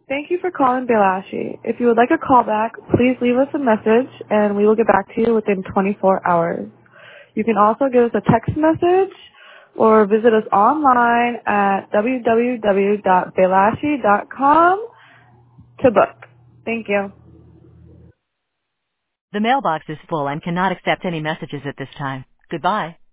Thank you for calling Belashi. If you would like a callback, please leave us a message and we will get back to you within 24 hours. You can also give us a text message or visit us online at www.belashi.com to book. Thank you. The mailbox is full and cannot accept any messages at this time. Goodbye.